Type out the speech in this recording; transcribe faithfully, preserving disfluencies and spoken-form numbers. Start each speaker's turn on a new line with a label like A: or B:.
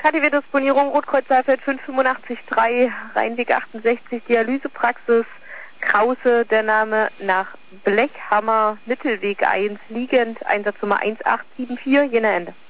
A: K T W-Disponierung Rotkreuz Saalfeld fünf fünfundachtzig drei, Rheinweg achtundsechzig, Dialysepraxis Krause, der Name nach Blechhammer, Mittelweg eins, liegend, Einsatznummer eins acht sieben vier, Jena Ende.